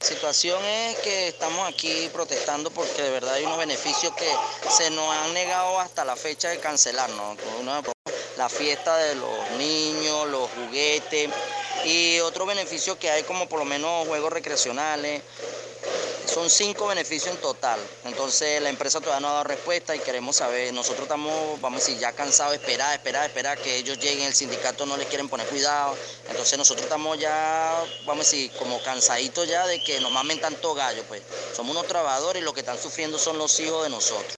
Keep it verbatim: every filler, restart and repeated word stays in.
situación es que estamos aquí protestando porque de verdad hay unos beneficios que se nos han negado hasta la fecha de cancelarnos. Una, la fiesta de los niños, los juguetes y otros beneficios que hay como por lo menos juegos recreacionales. Son cinco beneficios en total. Entonces la empresa todavía no ha dado respuesta y queremos saber, nosotros estamos, vamos a decir, ya cansados de esperar, esperar, esperar que ellos lleguen, el sindicato no les quieren poner cuidado. Entonces nosotros estamos ya, vamos a decir, como cansaditos ya de que nos mamen tanto gallo, pues. Somos unos trabajadores y lo que están sufriendo son los hijos de nosotros.